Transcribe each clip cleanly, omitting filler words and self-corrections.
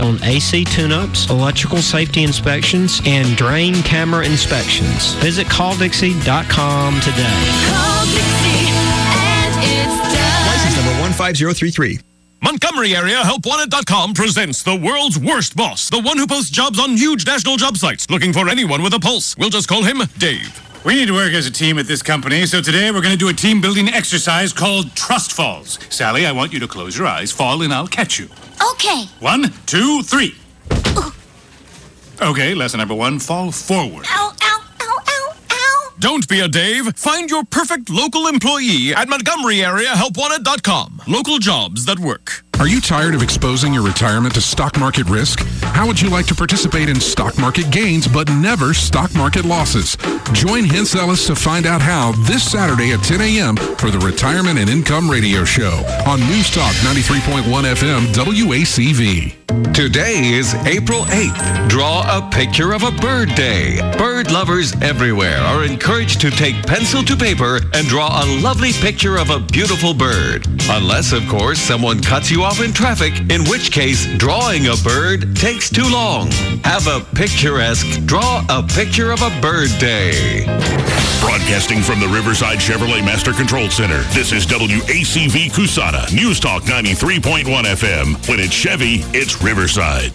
on AC tune-ups, electrical safety inspections, and drain camera inspections. Visit calldixie.com today. Call Dixie and it's done. License number 15033. Montgomery Area HelpWanted.com presents the world's worst boss, the one who posts jobs on huge national job sites, looking for anyone with a pulse. We'll just call him Dave. We need to work as a team at this company, so today we're going to do a team-building exercise called Trust Falls. Sally, I want you to close your eyes, fall, and I'll catch you. Okay. 1, 2, 3. Okay, lesson number 1, fall forward. Ow, ow, ow, ow, ow. Don't be a Dave. Find your perfect local employee at Montgomery Area HelpWanted.com. Local jobs that work. Are you tired of exposing your retirement to stock market risk? How would you like to participate in stock market gains but never stock market losses? Join Hintz Ellis to find out how this Saturday at 10 a.m. for the Retirement and Income Radio Show on News Talk 93.1 FM WACV. Today is April 8th. Draw a picture of a bird day. Bird lovers everywhere are encouraged to take pencil to paper and draw a lovely picture of a beautiful bird. Unless, of course, someone cuts you off in traffic, in which case drawing a bird takes too long. Have a picturesque Draw a Picture of a Bird Day. Broadcasting from the Riverside Chevrolet Master Control Center, this is WACV Cusana, News Talk 93.1 FM. When it's Chevy, it's Riverside.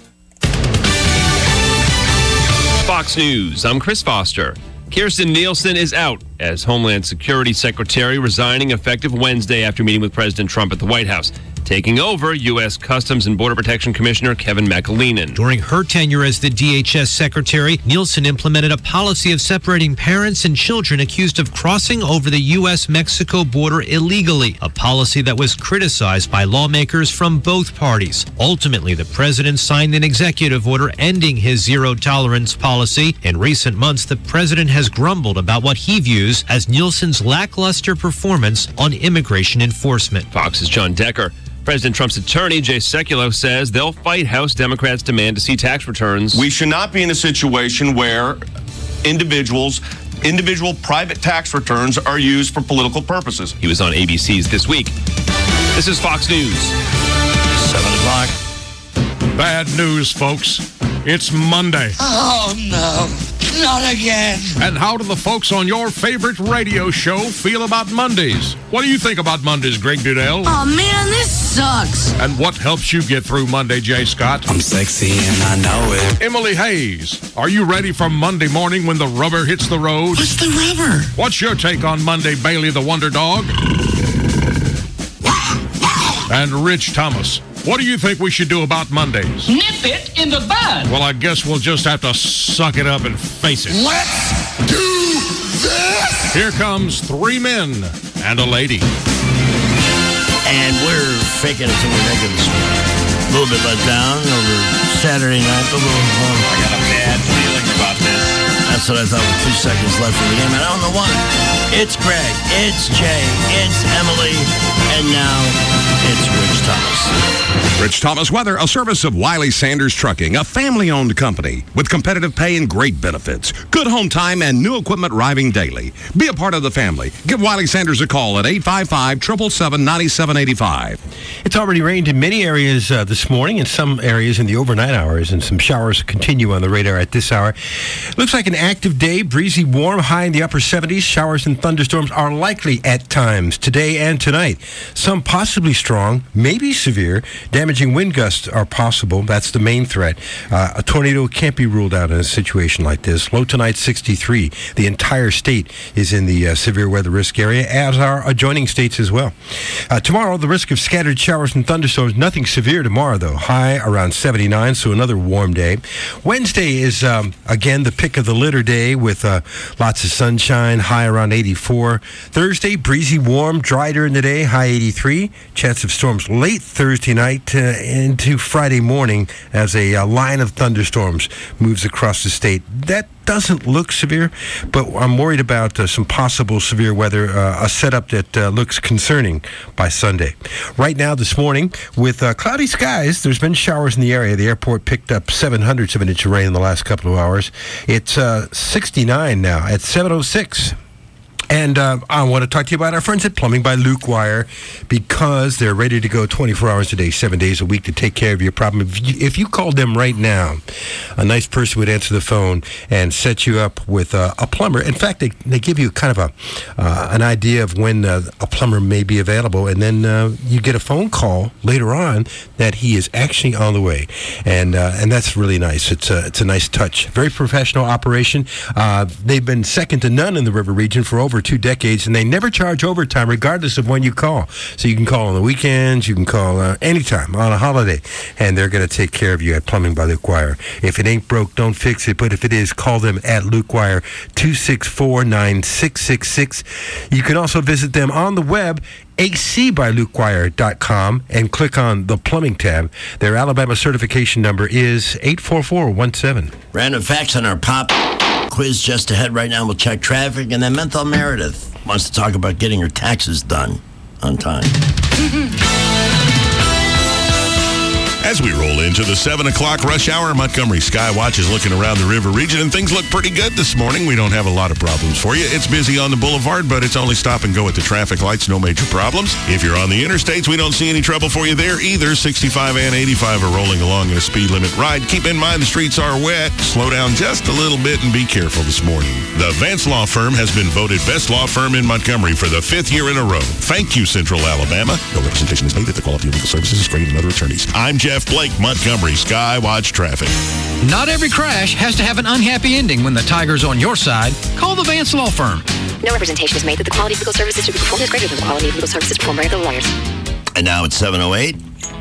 Fox News, I'm Chris Foster. Kirstjen Nielsen is out as Homeland Security Secretary, resigning effective Wednesday after meeting with President Trump at the White House. Taking over, U.S. Customs and Border Protection Commissioner Kevin McAleenan. During her tenure as the DHS Secretary, Nielsen implemented a policy of separating parents and children accused of crossing over the U.S.-Mexico border illegally, a policy that was criticized by lawmakers from both parties. Ultimately, the president signed an executive order ending his zero-tolerance policy. In recent months, the president has grumbled about what he views as Nielsen's lackluster performance on immigration enforcement. Fox's John Decker. President Trump's attorney, Jay Sekulow, says they'll fight House Democrats' demand to see tax returns. We should not be in a situation where individual private tax returns are used for political purposes. He was on ABC's This Week. This is Fox News. 7 o'clock. Bad news, folks. It's Monday. Oh, no. Not again. And how do the folks on your favorite radio show feel about Mondays? What do you think about Mondays, Greg Dudell? Oh, man, this sucks. And what helps you get through Monday, Jay Scott? I'm sexy and I know it. Emily Hayes, are you ready for Monday morning when the rubber hits the road? What's the rubber? What's your take on Monday, Bailey the Wonder Dog? And Rich Thomas, what do you think we should do about Mondays? Nip it in the bud. Well, I guess we'll just have to suck it up and face it. Let's do this! Here comes 3 men and a lady. And we're faking it till we make it this morning. A little bit let down over Saturday night. I got a bad feeling about this. That's what I thought with 2 seconds left in the game. And I don't know why. It's Greg, it's Jay, it's Emily, and now it's Rich Thomas. Rich Thomas Weather, a service of Wiley Sanders Trucking, a family-owned company with competitive pay and great benefits. Good home time and new equipment arriving daily. Be a part of the family. Give Wiley Sanders a call at 855-777-9785. It's already rained in many areas this morning, in some areas in the overnight hours, and some showers continue on the radar at this hour. Looks like an active day, breezy, warm, high in the upper 70s. Showers and thunderstorms are likely at times today and tonight. Some possibly strong, maybe severe. Damaging wind gusts are possible. That's the main threat. A tornado can't be ruled out in a situation like this. Low tonight 63. The entire state is in the severe weather risk area, as are adjoining states as well. Tomorrow, the risk of scattered showers and thunderstorms. Nothing severe tomorrow, though. High around 79, so another warm day. Wednesday is, again, the pick of the litter day with lots of sunshine, high around 84. Thursday, breezy, warm, dry during the day, high 83. Chance of storms late Thursday night into Friday morning as a line of thunderstorms moves across the state. That doesn't look severe, but I'm worried about some possible severe weather, a setup that looks concerning by Sunday. Right now, this morning, with cloudy skies, there's been showers in the area. The airport picked up 0.07 of an inch of rain in the last couple of hours. It's 69 now at 7:06. And I want to talk to you about our friends at Plumbing by Luke Wire, because they're ready to go 24 hours a day, 7 days a week to take care of your problem. If you called them right now, a nice person would answer the phone and set you up with a plumber. In fact, they give you kind of an idea of when a plumber may be available, and then you get a phone call later on that he is actually on the way. And that's really nice. It's a nice touch. Very professional operation. They've been second to none in the River region for over 2 decades, and they never charge overtime regardless of when you call. So you can call on the weekends, you can call anytime on a holiday, and they're going to take care of you at Plumbing by Luke Wire. If it ain't broke, don't fix it, but if it is, call them at Luke Wire, 264-9666. You can also visit them on the web, acbylukewire.com, and click on the plumbing tab. Their Alabama certification number is 84417. Random facts on our pop quiz just ahead right now. We'll check traffic, and then Menthol Meredith wants to talk about getting her taxes done on time. As we roll into the 7 o'clock rush hour, Montgomery Skywatch is looking around the river region, and things look pretty good this morning. We don't have a lot of problems for you. It's busy on the boulevard, but it's only stop and go at the traffic lights. No major problems. If you're on the interstates, we don't see any trouble for you there either. 65 and 85 are rolling along in a speed limit ride. Keep in mind the streets are wet. Slow down just a little bit and be careful this morning. The Vance Law Firm has been voted best law firm in Montgomery for the 5th year in a row. Thank you, Central Alabama. No representation is made that the quality of legal services is greater than other attorneys. I'm Jeff Blake, Montgomery Skywatch Traffic. Not every crash has to have an unhappy ending. When the tiger's on your side, call the Vance Law Firm. No representation is made that the quality of legal services to be performed is greater than the quality of legal services performed by other lawyers. And now it's 7:08.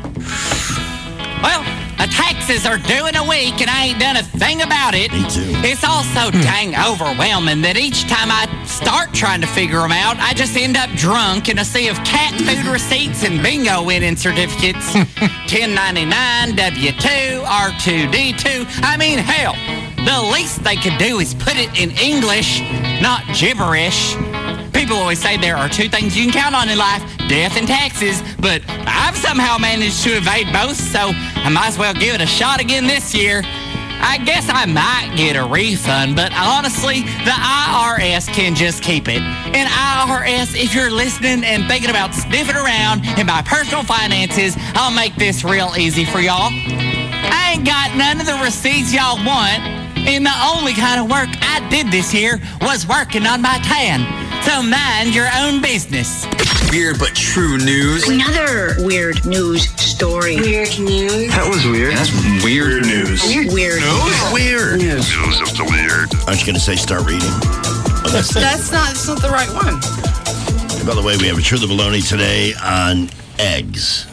Well, the taxes are due in a week, and I ain't done a thing about it. Me too. It's all so dang overwhelming that each time I start trying to figure them out, I just end up drunk in a sea of cat food receipts and bingo winning certificates. 1099, W-2, R2D2. I mean, hell, the least they could do is put it in English, not gibberish. People always say there are 2 things you can count on in life, death and taxes, but I've somehow managed to evade both, so I might as well give it a shot again this year. I guess I might get a refund, but honestly, the IRS can just keep it. And IRS, if you're listening and thinking about sniffing around in my personal finances, I'll make this real easy for y'all. I ain't got none of the receipts y'all want, and the only kind of work I did this year was working on my tan. So mind your own business. Weird but true news. Another weird news story. Weird news. That was weird. That's weird news. Weird news. Weird. News of the weird. Aren't you going to say start reading? Oh, That's not the right one. By the way, we have a Truth or Baloney today on eggs.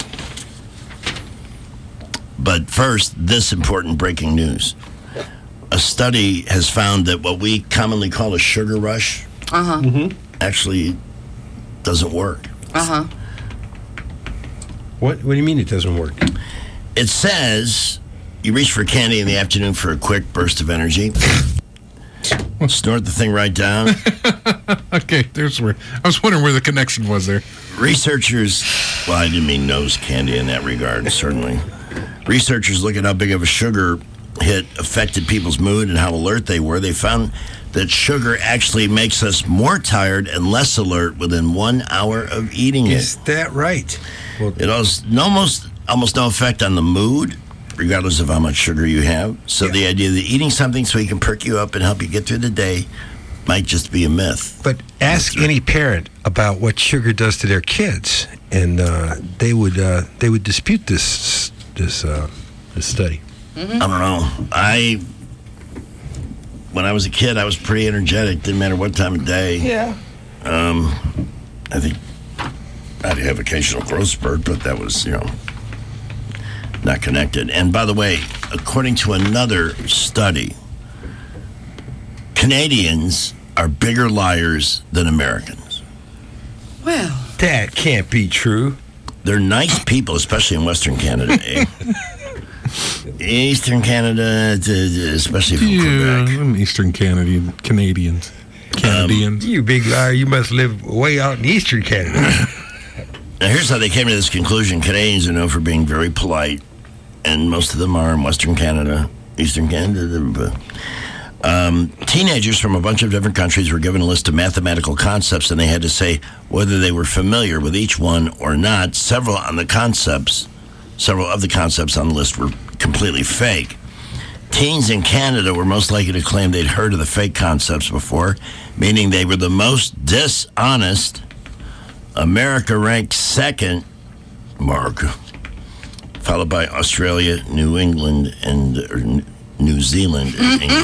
But first, this important breaking news. A study has found that what we commonly call a sugar rush actually doesn't work. What do you mean it doesn't work? It says you reach for candy in the afternoon for a quick burst of energy. Snort the thing right down. Okay, there's where I was wondering where the connection was there. Researchers, well, I didn't mean nose candy in that regard, certainly. Researchers look at how big of a sugar hit affected people's mood and how alert they were. They found that sugar actually makes us more tired and less alert within 1 hour of eating it. Is that right? Well, it has almost no effect on the mood, regardless of how much sugar you have. So the idea that eating something so it can perk you up and help you get through the day might just be a myth. But ask any parent about what sugar does to their kids, and they would dispute this study. I don't know. When I was a kid, I was pretty energetic. Didn't matter what time of day. Yeah. I think I'd have occasional growth spurt, but that was, not connected. And by the way, according to another study, Canadians are bigger liars than Americans. Well, that can't be true. They're nice people, especially in Western Canada. Eastern Canada, especially from Quebec. I'm Eastern Canadians. You big liar, you must live way out in Eastern Canada. Now, here's how they came to this conclusion. Canadians are known for being very polite, and most of them are in Western Canada, Eastern Canada. Teenagers from a bunch of different countries were given a list of mathematical concepts, and they had to say whether they were familiar with each one or not. Several of the concepts on the list were completely fake. Teens in Canada were most likely to claim they'd heard of the fake concepts before, meaning they were the most dishonest. America ranked second, followed by Australia, New England, and New Zealand.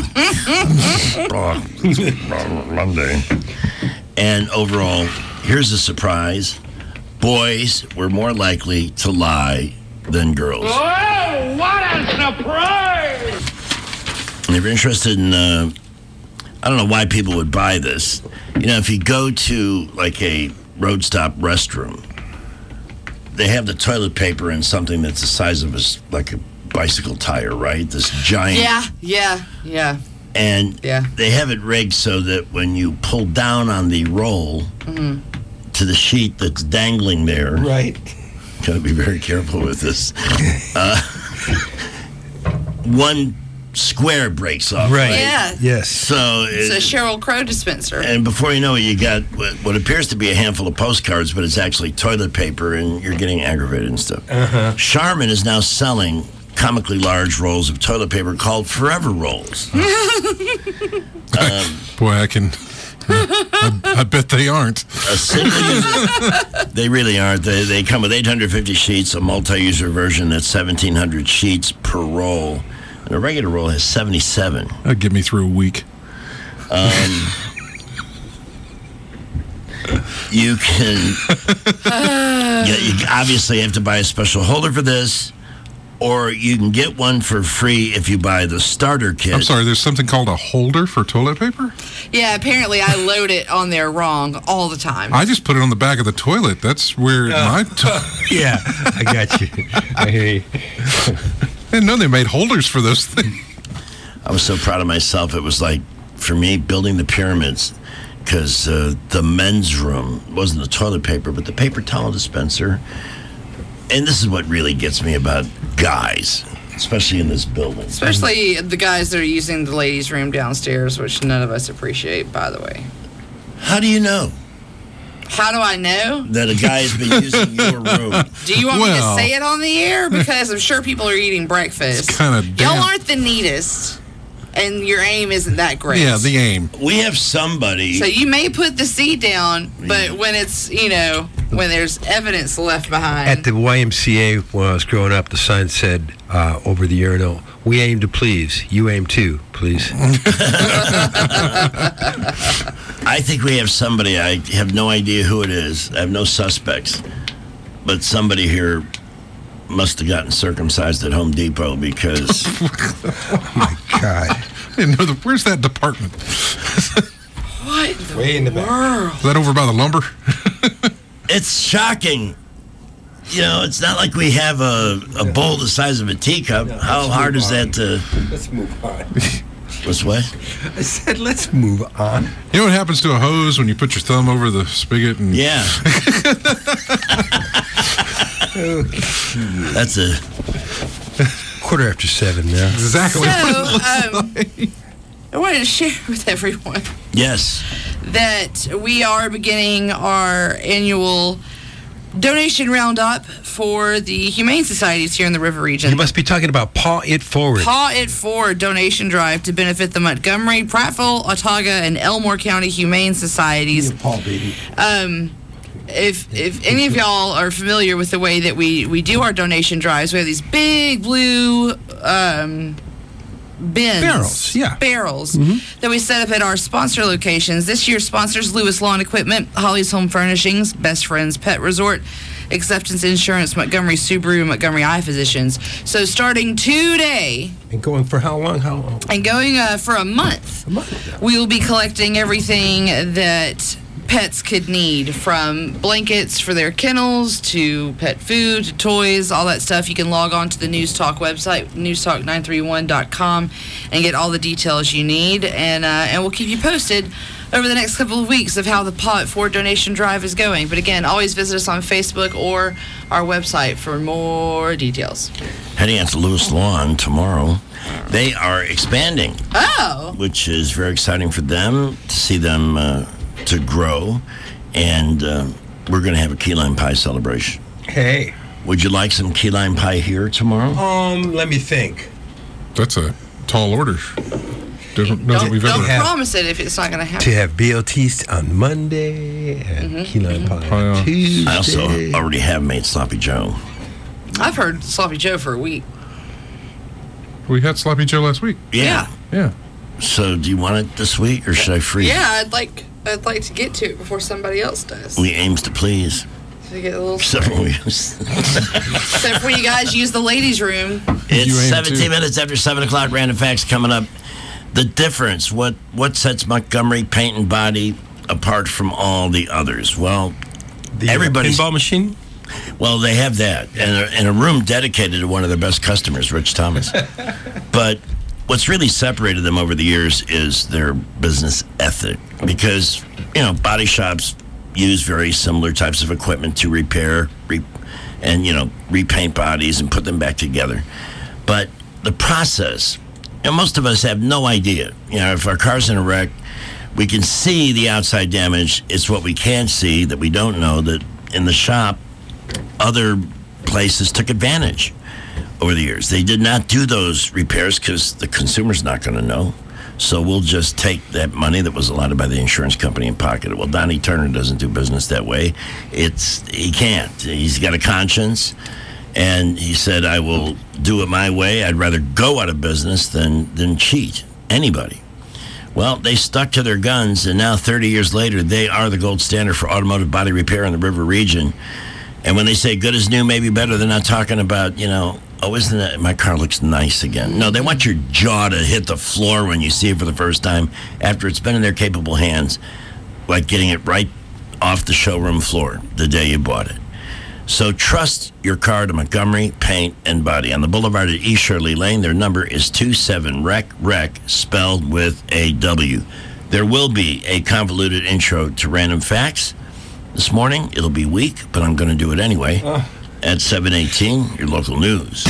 Monday. And overall, here's a surprise. Boys were more likely to lie than girls. Oh, what a surprise! And if you're interested in, I don't know why people would buy this. You know, if you go to like a road stop restroom, they have the toilet paper in something that's the size of like a bicycle tire, right? This giant. Yeah. And they have it rigged so that when you pull down on the roll to the sheet that's dangling there. Right. Gotta be very careful with this. One square breaks off. Right. Yeah. Yes. So It's a Sheryl Crow dispenser. and before you know it, you got what appears to be a handful of postcards, but it's actually toilet paper, and you're getting aggravated and stuff. Charmin is now selling comically large rolls of toilet paper called Forever Rolls. Boy, I bet they aren't. A single user, they really aren't. They come with 850 sheets, a multi-user version that's 1,700 sheets per roll, and a regular roll has 77. That'll get me through a week. You can. You obviously have to buy a special holder for this, or you can get one for free if you buy the starter kit. I'm sorry, there's something called a holder for toilet paper? Yeah, apparently I load it on there wrong all the time. I just put it on the back of the toilet. That's where my... Yeah, I got you. I hear you. I didn't know they made holders for those things. I was so proud of myself. It was like, for me, building the pyramids, because the men's room wasn't the toilet paper, but the paper towel dispenser. And this is what really gets me about guys, especially in this building. Especially the guys that are using the ladies' room downstairs, which none of us appreciate, by the way. How do you know How do I know? that a guy has been using your room? Do you want me to say it on the air? Because I'm sure people are eating breakfast. Y'all aren't the neatest, and your aim isn't that great. Yeah, the aim. We have somebody. So you may put the seed down, but when it's, when there's evidence left behind. At the YMCA, when I was growing up, the sign said over the urinal, "We aim to please. You aim too, please." I think we have somebody. I have no idea who it is. I have no suspects. But somebody here must have gotten circumcised at Home Depot because... Oh, my God. I didn't know where's that department? What in the Way in the back. world? Is that over by the lumber? It's shocking. It's not like we have a bowl the size of a teacup. No, How hard is that to... Let's move on. What's what? I said, let's move on. You know what happens to a hose when you put your thumb over the spigot? And Yeah. That's a... 7:15 now. Exactly. So, I wanted to share with everyone Yes. that we are beginning our annual donation roundup for the Humane Societies here in the River region. You must be talking about Paw It Forward. Paw It Forward donation drive to benefit the Montgomery, Prattville, Autauga, and Elmore County Humane Societies. Paw, baby. If any of y'all are familiar with the way that we do our donation drives, we have these big blue bins. Barrels that we set up at our sponsor locations. This year's sponsors: Lewis Lawn Equipment, Holly's Home Furnishings, Best Friends Pet Resort, Acceptance Insurance, Montgomery Subaru, Montgomery Eye Physicians. So starting today, And going for how long? and going for a month, we will be collecting everything that pets could need, from blankets for their kennels to pet food to toys, all that stuff. You can log on to the News Talk website, newstalk931.com, and get all the details you need. And we'll keep you posted over the next couple of weeks of how the Paw It Forward donation drive is going. But again, always visit us on Facebook or our website for more details. Heading out to Lewis Lawn tomorrow. They are expanding. Oh. Which is very exciting for them, to see them to grow. And we're going to have a key lime pie celebration. Hey. Would you like some key lime pie here tomorrow? Let me think. That's a tall order. Don't promise it if it's not going to happen. To have BLTs on Monday and key lime pie on Tuesday. I also already have made Sloppy Joe. I've heard Sloppy Joe for a week. We had Sloppy Joe last week. Yeah. So do you want it this week, or should I freeze it? Yeah, I'd like to get to it before somebody else does. We aims to please. To get a little Except for you guys use the ladies' room. It's 17 minutes after 7 o'clock. Random facts coming up. The difference, what sets Montgomery Paint and Body apart from all the others? Well, everybody's pinball machine. Well, they have that, and a room dedicated to one of their best customers, Rich Thomas. But what's really separated them over the years is their business ethic, because body shops use very similar types of equipment to repair and repaint bodies and put them back together. But the process. Most of us have no idea. If our car's in a wreck, we can see the outside damage. It's what we can't see that we don't know that in the shop, other places took advantage over the years. They did not do those repairs because the consumer's not going to know. So we'll just take that money that was allotted by the insurance company and pocket it. Well, Donnie Turner doesn't do business that way. He can't. He's got a conscience. And he said, I will do it my way. I'd rather go out of business than cheat anybody. Well, they stuck to their guns, and now 30 years later, they are the gold standard for automotive body repair in the River region. And when they say good as new, maybe better, they're not talking about, isn't that, my car looks nice again. No, they want your jaw to hit the floor when you see it for the first time after it's been in their capable hands, like getting it right off the showroom floor the day you bought it. So trust your car to Montgomery Paint and Body. On the boulevard at East Shirley Lane, their number is 27-REC, spelled with a W. There will be a convoluted intro to Random Facts. This morning, it'll be weak, but I'm going to do it anyway. At 7:18, your local news.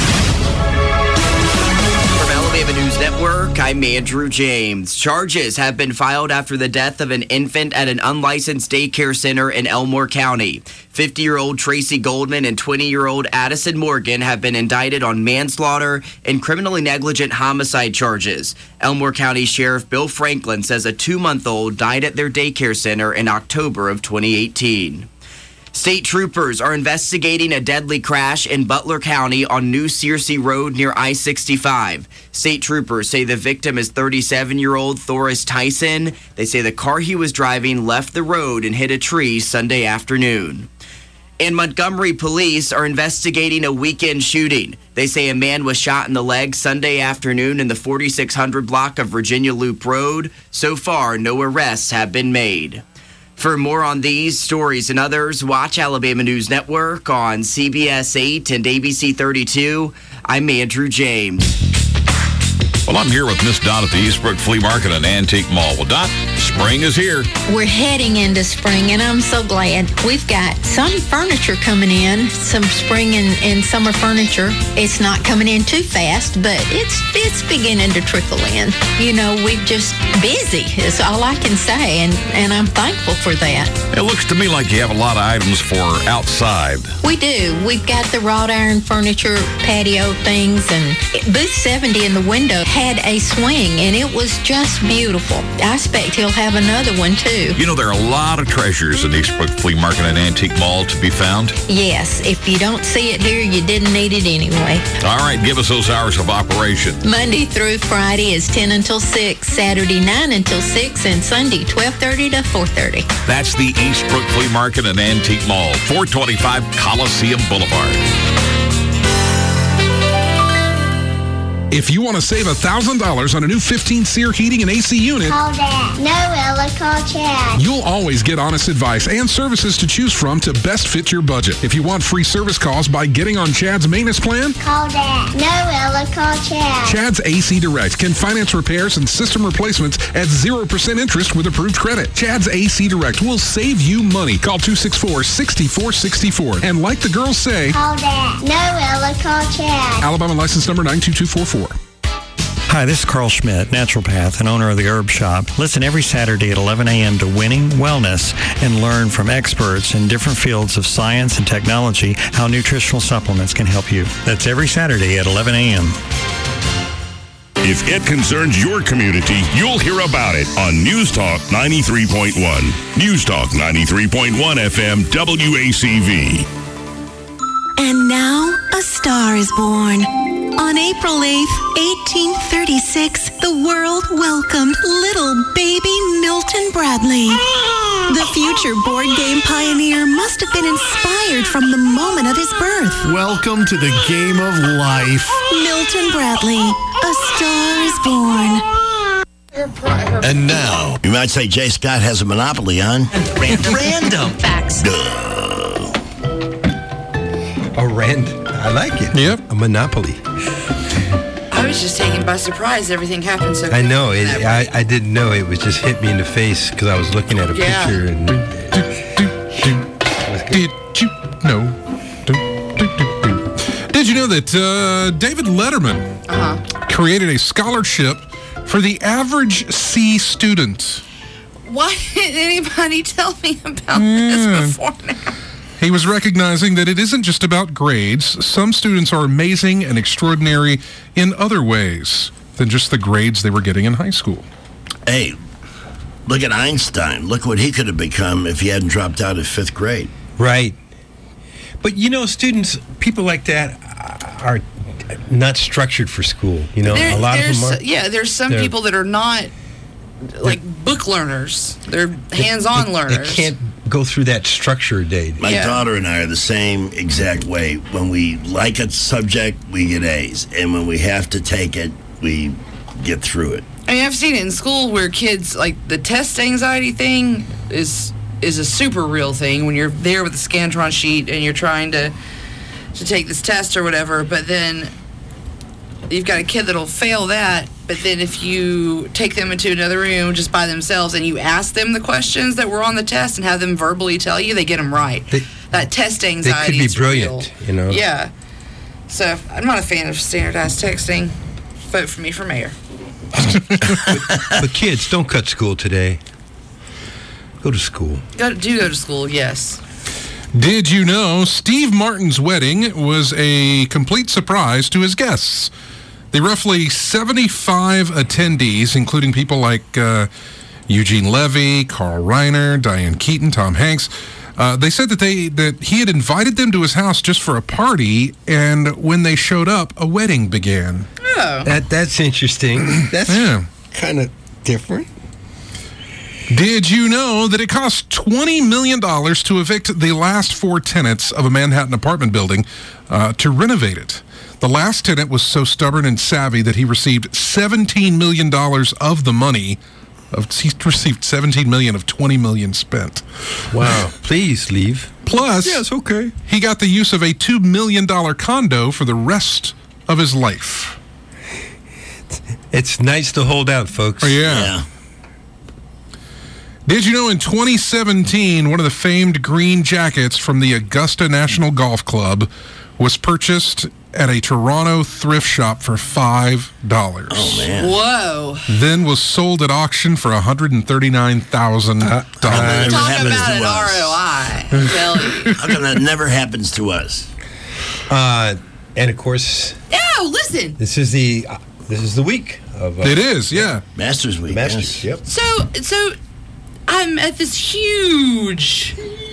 From Alabama News Network, I'm Andrew James. Charges have been filed after the death of an infant at an unlicensed daycare center in Elmore County. 50-year-old Tracy Goldman and 20-year-old Addison Morgan have been indicted on manslaughter and criminally negligent homicide charges. Elmore County Sheriff Bill Franklin says a 2-month-old died at their daycare center in October of 2018. State troopers are investigating a deadly crash in Butler County on New Searcy Road near I-65. State troopers say the victim is 37-year-old Thoris Tyson. They say the car he was driving left the road and hit a tree Sunday afternoon. And Montgomery police are investigating a weekend shooting. They say a man was shot in the leg Sunday afternoon in the 4600 block of Virginia Loop Road. So far, no arrests have been made. For more on these stories and others, watch Alabama News Network on CBS 8 and ABC 32. I'm Andrew James. Well, I'm here with Miss Dot at the Eastbrook Flea Market and Antique Mall. Well, Dot, spring is here. We're heading into spring, and I'm so glad. We've got some furniture coming in, some spring and summer furniture. It's not coming in too fast, but it's beginning to trickle in. We're just busy, is all I can say, and I'm thankful for that. It looks to me like you have a lot of items for outside. We do. We've got the wrought iron furniture, patio things, and booth 70 in the window had a swing, and it was just beautiful. I expect he'll have another one, too. There are a lot of treasures in Eastbrook Flea Market and Antique Mall to be found. Yes, if you don't see it here, you didn't need it anyway. All right, give us those hours of operation. Monday through Friday is 10 until 6, Saturday 9 until 6, and Sunday 12:30 to 4:30. That's the Eastbrook Flea Market and Antique Mall, 425 Coliseum Boulevard. If you want to save $1,000 on a new 15 SEER heating and AC unit, Call Dad. No, Ella, call Chad. you'll always get honest advice and services to choose from to best fit your budget. If you want free service calls by getting on Chad's maintenance plan, Call Dad. No, Ella, call Chad. Chad's AC Direct can finance repairs and system replacements at 0% interest with approved credit. Chad's AC Direct will save you money. Call 264-6464. And like the girls say, Call Dad. No, Ella, call Chad. Alabama license number 92244. Hi, this is Carl Schmidt, naturopath and owner of the Herb Shop. Listen every Saturday at 11 a.m. to Winning Wellness and learn from experts in different fields of science and technology how nutritional supplements can help you. That's every Saturday at 11 a.m. If it concerns your community, you'll hear about it on News Talk 93.1. News Talk 93.1 FM WACV. And now, a star is born. On April 8th, 1836, the world welcomed little baby Milton Bradley. The future board game pioneer must have been inspired from the moment of his birth. Welcome to the game of life. Milton Bradley, a star is born. And now, you might say Jay Scott has a monopoly on Random facts. I like it. Yep. A monopoly. I was just taken by surprise. Everything happened so I know. quickly that way. I didn't know. It was just hit me in the face because I was looking at a Yeah. picture. And Did you know? Did you know that David Letterman created a scholarship for the average C student? Why didn't anybody tell me about this before now? He was recognizing that it isn't just about grades. Some students are amazing and extraordinary in other ways than just the grades they were getting in high school. Hey, look at Einstein. Look what he could have become if he hadn't dropped out of 5th grade. Right. But, people like that are not structured for school. A lot of them are. Yeah, there's some people that are not like book learners. They're hands-on learners. They can't go through that structure day. My daughter and I are the same exact way. When we like a subject, we get A's. And when we have to take it, we get through it. I mean, I've seen it in school where kids, like, the test anxiety thing is a super real thing when you're there with a Scantron sheet and you're trying to take this test or whatever, but then you've got a kid that'll fail that, but then if you take them into another room just by themselves and you ask them the questions that were on the test and have them verbally tell you, they get them right. That test anxiety They could be brilliant, real. Yeah. So, I'm not a fan of standardized texting. Vote for me for mayor. But kids, don't cut school today. Go to school. Go to school, yes. Did you know Steve Martin's wedding was a complete surprise to his guests? The roughly 75 attendees, including people like Eugene Levy, Carl Reiner, Diane Keaton, Tom Hanks, they said that he had invited them to his house just for a party, and when they showed up, a wedding began. Oh. That's interesting. That's kind of different. Did you know that it cost $20 million to evict the last 4 tenants of a Manhattan apartment building to renovate it? The last tenant was so stubborn and savvy that he received $17 million of the money. He received $17 million of $20 million spent. Wow. Please leave. Plus, yes, okay. He got the use of a $2 million condo for the rest of his life. It's nice to hold out, folks. Oh, yeah. Did you know in 2017, one of the famed green jackets from the Augusta National Golf Club was purchased at a Toronto thrift shop for $5. Oh, man. Whoa. Then was sold at auction for $139,000. Talk about an ROI. Tell you. How come that never happens to us? And, of course... Oh, listen. This is the week of... it is, yeah. Masters Week. Masters, yep. So I'm at this huge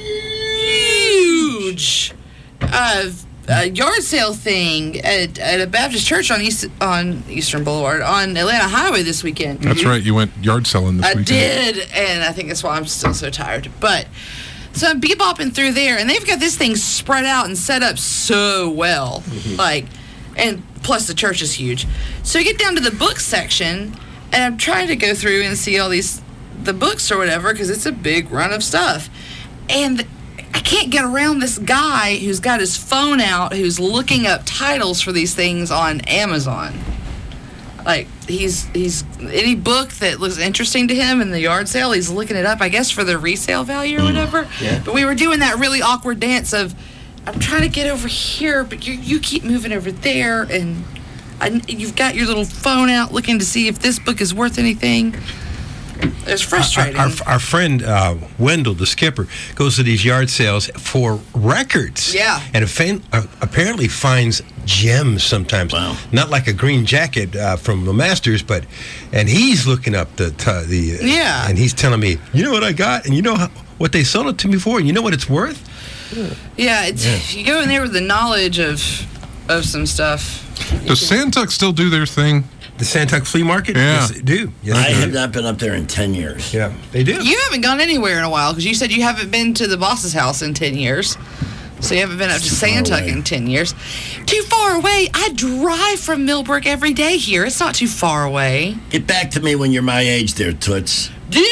yard sale thing at a Baptist church on Eastern Boulevard on Atlanta Highway this weekend. That's right. You went yard selling this weekend. I did, and I think that's why I'm still so tired. But so I'm bebopping through there, and they've got this thing spread out and set up so well, and plus the church is huge. So I get down to the book section, and I'm trying to go through and see all the books or whatever because it's a big run of stuff, and I can't get around this guy who's got his phone out who's looking up titles for these things on Amazon. Like, he's any book that looks interesting to him in the yard sale, he's looking it up, I guess, for the resale value or whatever. Yeah. But we were doing that really awkward dance of, I'm trying to get over here, but you keep moving over there, and You've got your little phone out looking to see if this book is worth anything. It's frustrating. Our friend Wendell, the skipper, goes to these yard sales for records. Yeah. And apparently finds gems sometimes. Wow. Not like a green jacket from the Masters, and he's looking up the yeah. And he's telling me, you know what I got, and you know what they sold it to me for, and you know what it's worth. Yeah, you go in there with the knowledge of some stuff. Does Santuck still do their thing? The Santuck Flea Market? Yeah. Yes, they do. Yes, I they have do. not been up there in 10 years. Yeah, they do. You haven't gone anywhere in a while because you said you haven't been to the boss's house in 10 years. So you haven't been up to Santuck in 10 years. Too far away. I drive from Millbrook every day here. It's not too far away. Get back to me when you're my age there, Toots.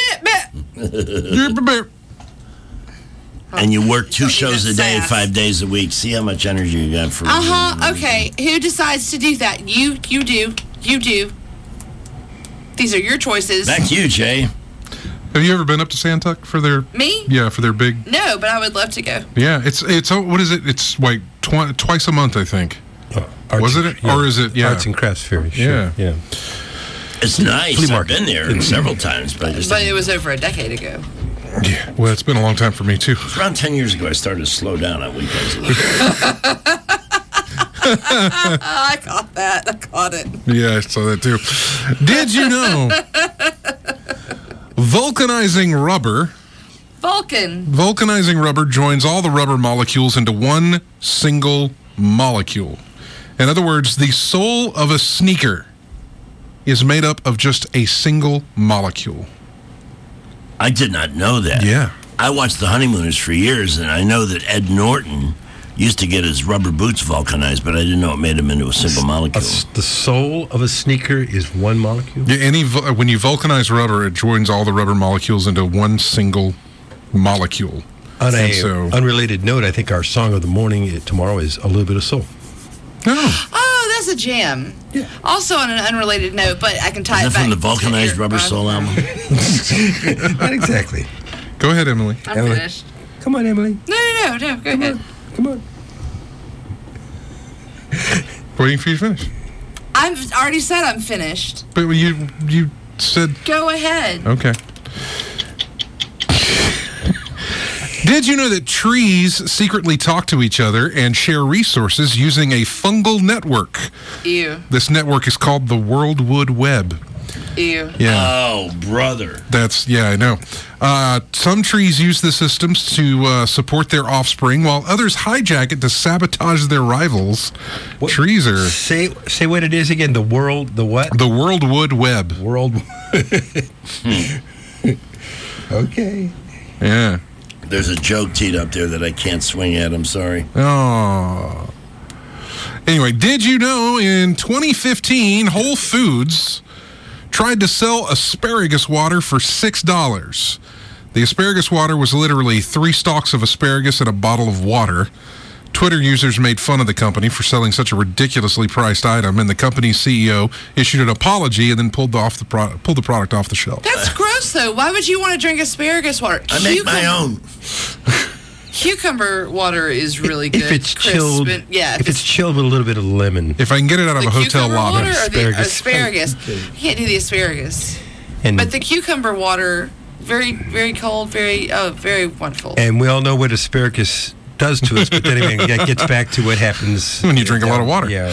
And you work 2 shows a day, 5 days a week. See how much energy you got for Okay. Who decides to do that? You do. You do. These are your choices. Back to you, Jay. Have you ever been up to Santuck for their... Me? Yeah, for their big... No, but I would love to go. Yeah, it's what is it? It's like twice a month, I think. Was it? Yeah. Or is it? Yeah. Arts and Crafts Fair. Sure. Yeah. It's nice. I've been there several times, but it was over a decade ago. Yeah, well, it's been a long time for me, too. Around 10 years ago, I started to slow down on weekends. I caught that. I caught it. Yeah, I saw that, too. Did you know vulcanizing rubber joins all the rubber molecules into one single molecule? In other words, the sole of a sneaker is made up of just a single molecule. I did not know that. Yeah. I watched The Honeymooners for years, and I know that Ed Norton used to get his rubber boots vulcanized, but I didn't know it made them into a single molecule. The sole of a sneaker is one molecule? Yeah, when you vulcanize rubber, it joins all the rubber molecules into one single molecule. On an unrelated note, I think our song of the morning tomorrow is A Little Bit of Soul. Oh, that's a jam. Yeah. Also on an unrelated note, but I can tie it back. From the vulcanized Rubber Soul album? Not exactly. Go ahead, Emily. I'm finished. Come on, Emily. No. Go ahead. Come on. Waiting for you to finish. I've already said I'm finished. But you said... Go ahead. Okay. Did you know that trees secretly talk to each other and share resources using a fungal network? Ew. This network is called the World Wide Web. Ew. Yeah. Oh, brother. I know. Some trees use the systems to support their offspring, while others hijack it to sabotage their rivals. Trees are... Say what it is again. The what? The World Wide Web. Okay. Yeah. There's a joke teed up there that I can't swing at. I'm sorry. Oh. Anyway, did you know in 2015, Whole Foods tried to sell asparagus water for $6? The asparagus water was literally 3 stalks of asparagus and a bottle of water. Twitter users made fun of the company for selling such a ridiculously priced item, and the company's CEO issued an apology and then pulled the product off the shelf. That's gross, though. Why would you want to drink asparagus water? I make my own. Cucumber water is really good. If it's chilled, if it's chilled with a little bit of lemon. If I can get it out of a hotel lobby. The asparagus. You can't do the asparagus. But the cucumber water, very, very cold, very wonderful. And we all know what asparagus does to us, but then anyway, that gets back to what happens when you drink a lot of water. Yeah.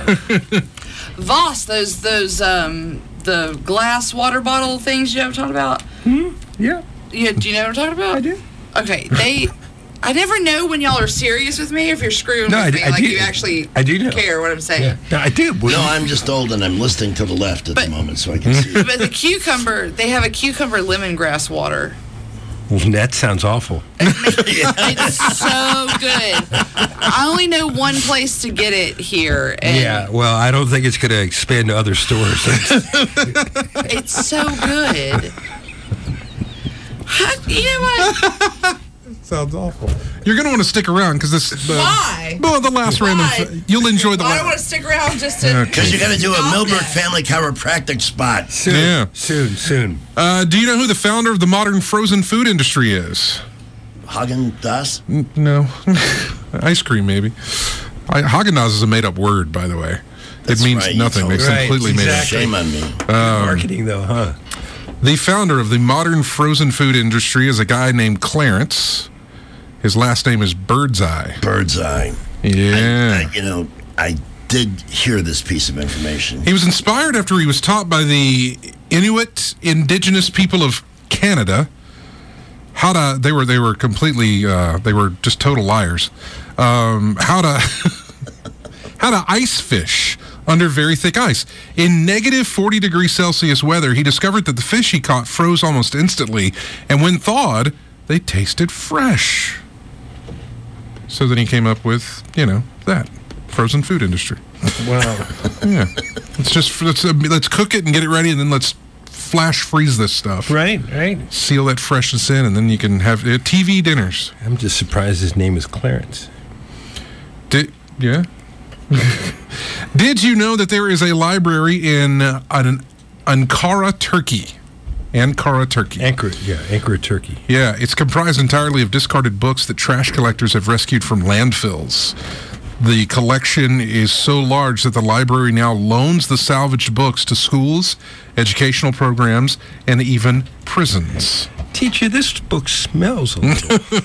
Voss, those the glass water bottle things you know what I'm talking about? Yeah. Do you know what I'm talking about? I do. Okay, I never know when y'all are serious with me or if you're screwing with me. You actually care what I'm saying. Yeah. No, I do. No, I'm just old and I'm listening to the left at the moment, so I can see. But the cucumber, they have a cucumber lemongrass water. Well, that sounds awful. It's so good. I only know one place to get it here. And yeah, well, I don't think it's going to expand to other stores. It's so good. You know what? Sounds awful. You're going to want to stick around because this... Why? Well, the last random... You'll enjoy the last... I don't want to stick around just to... Because you got to do a Millbrook family chiropractic spot. Soon. Yeah. Soon. Do you know who the founder of the modern frozen food industry is? Häagen-Dazs? No. Ice cream, maybe. Häagen-Dazs is a made-up word, by the way. It means nothing. They completely made it. Shame on me. Marketing, though, huh? The founder of the modern frozen food industry is a guy named Clarence. His last name is Birdseye. Birdseye. Yeah. I did hear this piece of information. He was inspired after he was taught by the Inuit indigenous people of Canada how to. They were completely. They were just total liars. How to ice fish under very thick ice. In negative 40 degrees Celsius weather, he discovered that the fish he caught froze almost instantly, and when thawed, they tasted fresh. So then he came up with, that frozen food industry. Wow. Yeah. Let's cook it and get it ready, and then let's flash freeze this stuff. Right. Seal that freshness in, and then you can have TV dinners. I'm just surprised his name is Clarence. Yeah. Did you know that there is a library in Ankara, Turkey? Ankara, Turkey. Yeah, it's comprised entirely of discarded books that trash collectors have rescued from landfills. The collection is so large that the library now loans the salvaged books to schools, educational programs, and even prisons. Teacher, this book smells a little.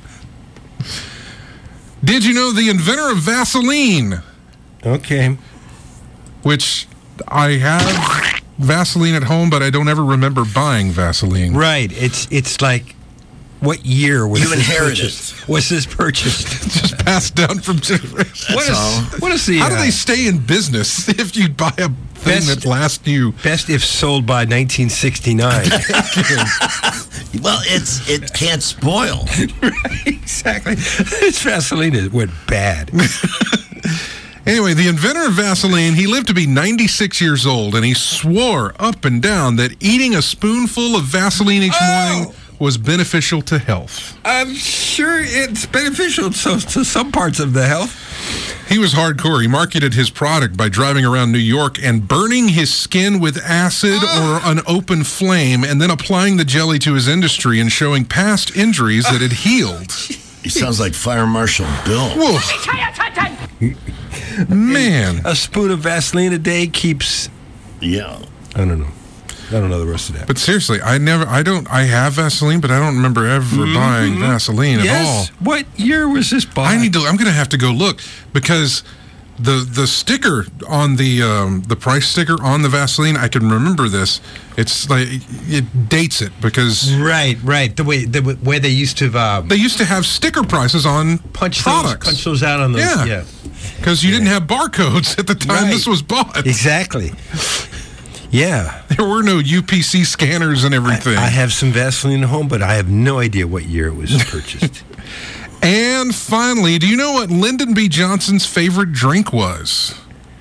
Did you know the inventor of Vaseline? Okay. Which I have Vaseline at home, but I don't ever remember buying Vaseline. Right. It's like, what year was you this inherited purchased? Was this purchased? Just passed down from generation. What is the? How do they stay in business if you buy a thing that lasts you? Best if sold by 1969. Well, it can't spoil. Right, exactly. This Vaseline went bad. Anyway, the inventor of Vaseline, he lived to be 96 years old, and he swore up and down that eating a spoonful of Vaseline each morning was beneficial to health. I'm sure it's beneficial to some parts of the health. He was hardcore. He marketed his product by driving around New York and burning his skin with acid or an open flame, and then applying the jelly to his industry and showing past injuries that had healed. He sounds like Fire Marshal Bill. Whoa. Man. A spoon of Vaseline a day keeps... Yeah. I don't know. I don't know the rest of that. But seriously, I have Vaseline, but I don't remember ever buying Vaseline at all. What year was this bought? I'm going to have to go look, because the sticker on the price sticker on the Vaseline, I can remember this. It's like it dates it because right. The way they used to they used to have sticker prices on punch products. Those out on those. Yeah. Because you didn't have barcodes at the time this was bought. Exactly. Yeah. There were no UPC scanners and everything. I have some Vaseline at home, but I have no idea what year it was purchased. And finally, do you know what Lyndon B. Johnson's favorite drink was?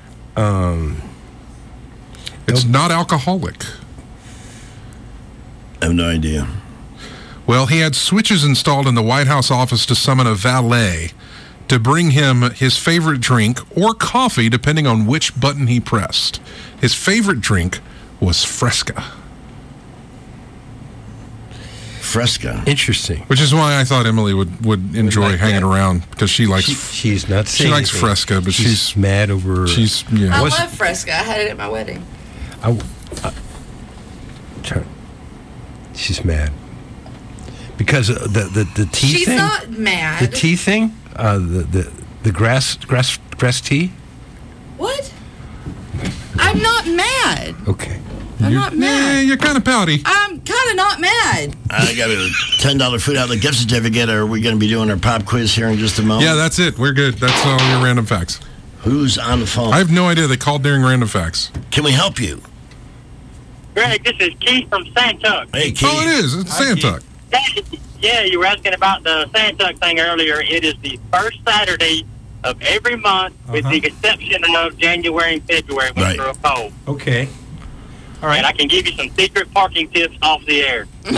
It's not alcoholic. I have no idea. Well, he had switches installed in the White House office to summon a valet to bring him his favorite drink or coffee, depending on which button he pressed. His favorite drink was Fresca. Fresca. Interesting. Which is why I thought Emily would enjoy hanging around, because she likes. She's not saying she likes anything. Fresca, but she's mad over. I love Fresca. I had it at my wedding. She's mad because the tea She's thing. She's not mad. The tea thing. The grass tea. What? I'm not mad. Okay. I'm not mad. Yeah, you're kind of pouty. I'm kind of not mad. I got a $10 food outlet gift certificate. Are we going to be doing our pop quiz here in just a moment? Yeah, that's it. We're good. That's all your random facts. Who's on the phone? I have no idea. They called during random facts. Can we help you? Greg, this is Keith from Santuck. Hey, Keith. Oh, it is. It's Santuck. Yeah, you were asking about the Santuck thing earlier. It is the first Saturday of every month, with the exception of January and February when it's real cold. Okay. All right. And I can give you some secret parking tips off the air. Okay.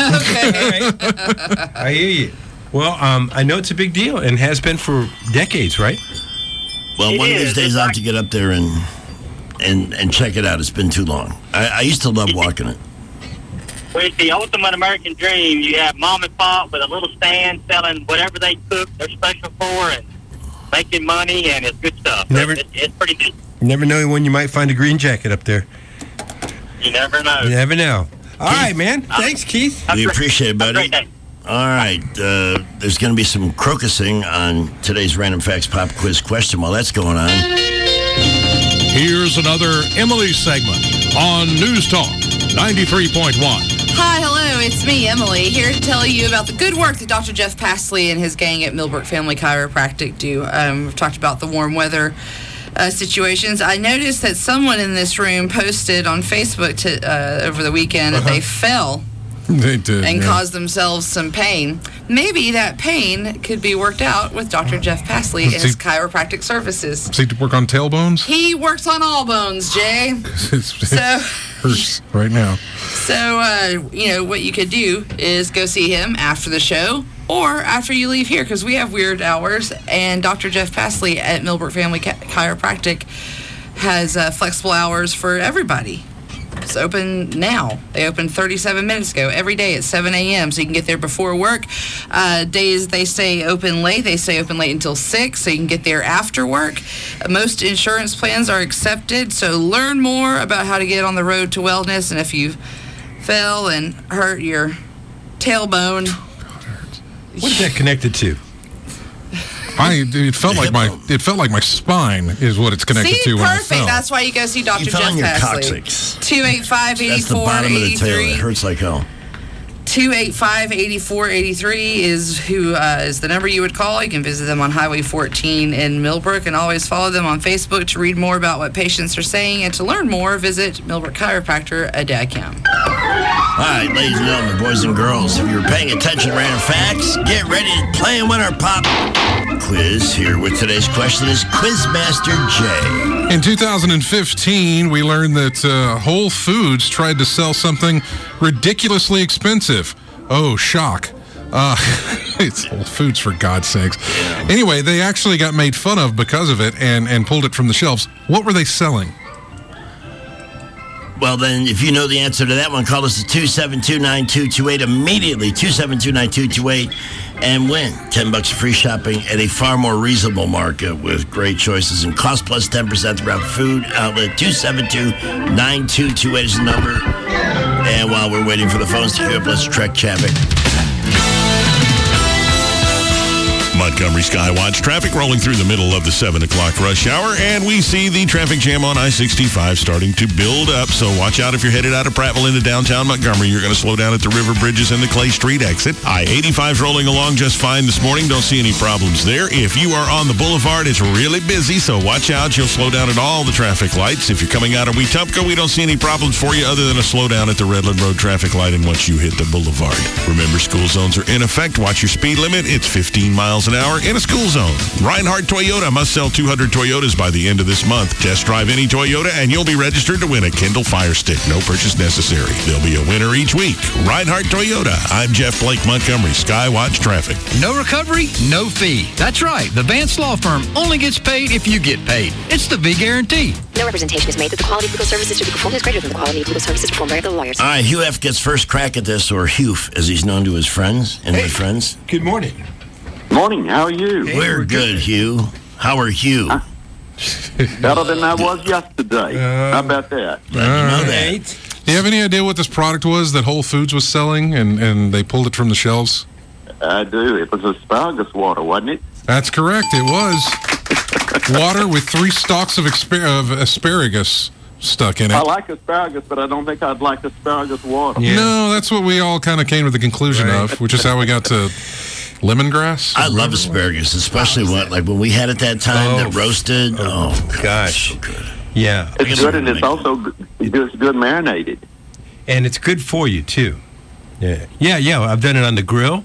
I hear you. Well, I know it's a big deal and has been for decades, right? Well, one of these days I'll have to get up there and check it out. It's been too long. I used to love walking it. Well, it's the ultimate American dream. You have mom and pop with a little stand selling whatever they cook they're special for and making money, and it's good stuff. Never, it's pretty good. You never know when you might find a green jacket up there. You never know. You never know. All right, man. Thanks, Keith. We appreciate it, buddy. All right. There's going to be some crocusing on today's Random Facts Pop Quiz question while that's going on. Here's another Emily segment on News Talk 93.1. Hi, hello, it's me, Emily, here to tell you about the good work that Dr. Jeff Pasley and his gang at Millbrook Family Chiropractic do. We've talked about the warm weather situations. I noticed that someone in this room posted on Facebook over the weekend that they fell. They did. And caused themselves some pain. Maybe that pain could be worked out with Dr. Jeff Pasley and his chiropractic services. Does he work on tailbones? He works on all bones, Jay. So hurts right now. So, what you could do is go see him after the show or after you leave here, because we have weird hours, and Dr. Jeff Pasley at Millbrook Family Chiropractic has flexible hours for everybody. It's open now. They opened 37 minutes ago every day at 7 a.m. so you can get there before work. Days they stay open late. They stay open late until 6 so you can get there after work. Most insurance plans are accepted, so learn more about how to get on the road to wellness, and if you fell and hurt your tailbone. What is that connected to? It felt like my spine is what it's connected to. Perfect. When I fell. That's why you go see Dr. You fell Jeff on your Pasley. coccyx. 285-8483. That's the bottom of the tail. It hurts like hell. 285-8483 is the number you would call. You can visit them on Highway 14 in Millbrook, and always follow them on Facebook to read more about what patients are saying, and to learn more, visit millbrookchiropractor.com. All right, ladies and gentlemen, boys and girls, if you're paying attention, Random Facts, get ready to play and win our pop quiz. Here with today's question is Quizmaster Jay. In 2015, we learned that Whole Foods tried to sell something ridiculously expensive. Oh, shock. It's Whole Foods, for God's sakes. Anyway, they actually got made fun of because of it and pulled it from the shelves. What were they selling? Well, then, if you know the answer to that one, call us at 272-9228 immediately, 272-9228, and win $10 free shopping at a far more reasonable market with great choices and cost plus 10% throughout food outlet. 272-9228 is the number. And while we're waiting for the phones to queue up, let's track traffic. Montgomery Skywatch traffic rolling through the middle of the 7 o'clock rush hour, and we see the traffic jam on I-65 starting to build up, so watch out if you're headed out of Prattville into downtown Montgomery. You're going to slow down at the River Bridges and the Clay Street exit. I-85's rolling along just fine this morning. Don't see any problems there. If you are on the boulevard, it's really busy, so watch out. You'll slow down at all the traffic lights. If you're coming out of Wetumpka, we don't see any problems for you other than a slowdown at the Redland Road traffic light and once you hit the boulevard. Remember, school zones are in effect. Watch your speed limit. It's 15 miles an hour in a school zone. Reinhardt Toyota must sell 200 Toyotas by the end of this month. Test drive any Toyota and you'll be registered to win a Kindle Fire Stick. No purchase necessary. There'll be a winner each week. Reinhardt Toyota. I'm Jeff Blake, Montgomery Skywatch Traffic. No recovery, no fee. That's right. The Vance Law Firm only gets paid if you get paid. It's the V Guarantee. No representation is made that the quality of legal services to be performed is greater than the quality of legal services performed by other lawyers. All right, Hugh F. gets first crack at this, or Hugh, as he's known to his friends and my friends. Good morning. Morning, how are you? Hey, we're good, Hugh. How are you? Better than I was yesterday. How about that? Glad you know that. Do you have any idea what this product was that Whole Foods was selling and they pulled it from the shelves? I do. It was asparagus water, wasn't it? That's correct. It was. Water with 3 stalks of asparagus stuck in it. I like asparagus, but I don't think I'd like asparagus water. Yeah. No, that's what we all kind of came to the conclusion of, which is how we got to lemongrass. I love asparagus, especially when we had it that time that roasted. Oh gosh, so good. Yeah, it's good, and it's also good marinated, and it's good for you too. Yeah. I've done it on the grill.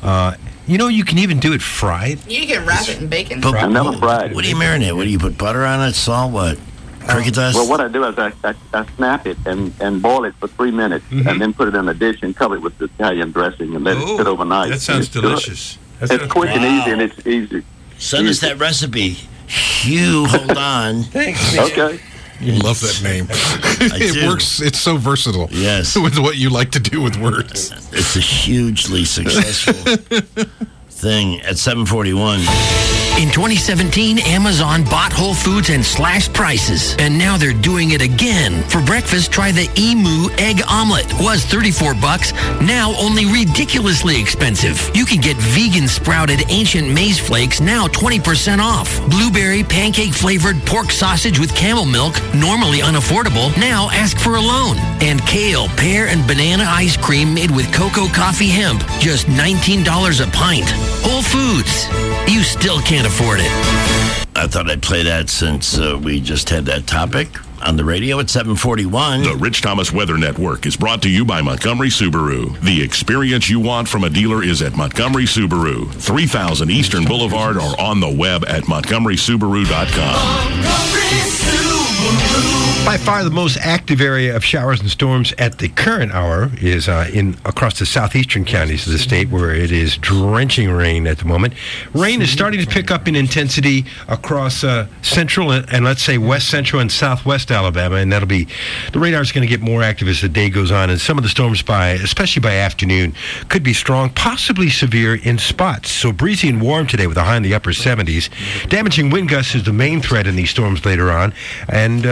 You can even do it fried. You can wrap it in bacon. But I never fried it. What do you marinate? What do you put butter on it? Salt? What? Cricket dust? Well, what I do is I snap it and boil it for 3 minutes, and then put it in a dish and cover it with the Italian dressing and let it sit overnight. That sounds delicious. It's quick and easy, and it's easy. Send us that recipe. Hugh, hold on. Thanks. Okay. You love that name. It works. It's so versatile. Yes. With what you like to do with words. It's a hugely successful thing at 741. In 2017, Amazon bought Whole Foods and slashed prices. And now they're doing it again. For breakfast, try the Emu Egg Omelet. Was $34, now only ridiculously expensive. You can get vegan sprouted ancient maize flakes, now 20% off. Blueberry pancake-flavored pork sausage with camel milk, normally unaffordable, now ask for a loan. And kale, pear, and banana ice cream made with cocoa coffee hemp, just $19 a pint. Whole Foods. You still can't afford it. I thought I'd play that since we just had that topic on the radio at 7:41. The Rich Thomas Weather Network is brought to you by Montgomery Subaru. The experience you want from a dealer is at Montgomery Subaru, 3000 Eastern Boulevard, or on the web at montgomerysubaru.com. By far the most active area of showers and storms at the current hour is across the southeastern counties of the state, where it is drenching rain at the moment. Rain is starting to pick up in intensity across central and let's say west central and southwest Alabama, and the radar is going to get more active as the day goes on, and some of the storms, especially by afternoon, could be strong, possibly severe in spots. So breezy and warm today with a high in the upper 70s. Damaging wind gusts is the main threat in these storms later on, and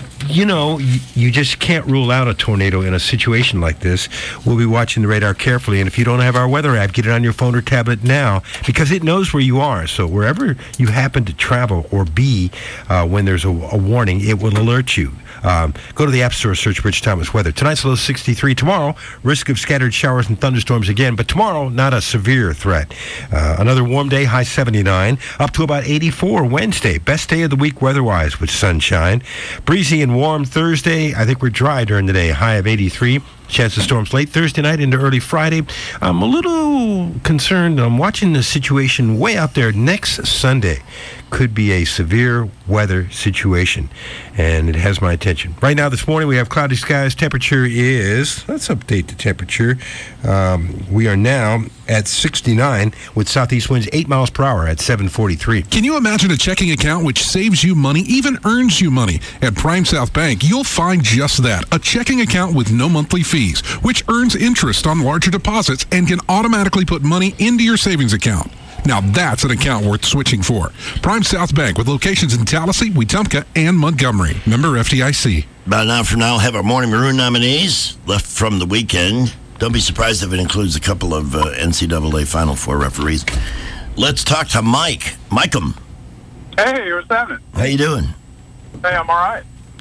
you just can't rule out a tornado in a situation like this. We'll be watching the radar carefully, and if you don't have our weather app, get it on your phone or tablet now, because it knows where you are. So wherever you happen to travel or be when there's a warning, it will alert you. Go to the App Store, search Rich Thomas Weather. Tonight's low 63. Tomorrow, risk of scattered showers and thunderstorms again, but tomorrow, not a severe threat. Another warm day, high 79, up to about 84 Wednesday. Best day of the week weather-wise with sunshine. Breezy and warm Thursday. I think we're dry during the day, high of 83. Chance of storms late Thursday night into early Friday. I'm a little concerned. I'm watching the situation way out there. Next Sunday could be a severe weather situation, and it has my attention. Right now, this morning, we have cloudy skies. Temperature is, let's update the temperature. We are now at 69 with southeast winds 8 miles per hour at 7:43. Can you imagine a checking account which saves you money, even earns you money? At Prime South Bank, you'll find just that, a checking account with no monthly fees, which earns interest on larger deposits and can automatically put money into your savings account. Now that's an account worth switching for. Prime South Bank with locations in Tallahassee, Wetumpka, and Montgomery. Member FDIC. About an hour from now, we'll have our Morning Maroon nominees left from the weekend. Don't be surprised if it includes a couple of NCAA Final Four referees. Let's talk to Mike. Mike'em. Hey, what's happening? How you doing? Hey, I'm all right.